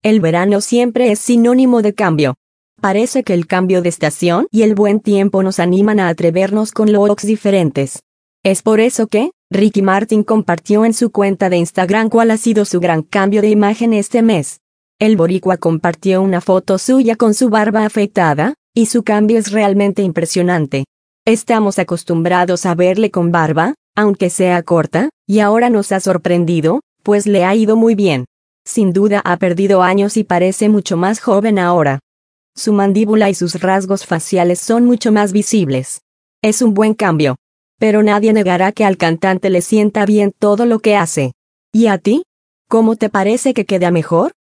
El verano siempre es sinónimo de cambio. Parece que el cambio de estación y el buen tiempo nos animan a atrevernos con looks diferentes. Es por eso que Ricky Martin compartió en su cuenta de Instagram cuál ha sido su gran cambio de imagen este mes. El boricua compartió una foto suya con su barba afeitada, y su cambio es realmente impresionante. Estamos acostumbrados a verle con barba, aunque sea corta, y ahora nos ha sorprendido, pues le ha ido muy bien. Sin duda ha perdido años y parece mucho más joven ahora. Su mandíbula y sus rasgos faciales son mucho más visibles. Es un buen cambio. Pero nadie negará que al cantante le sienta bien todo lo que hace. ¿Y a ti? ¿Cómo te parece que queda mejor?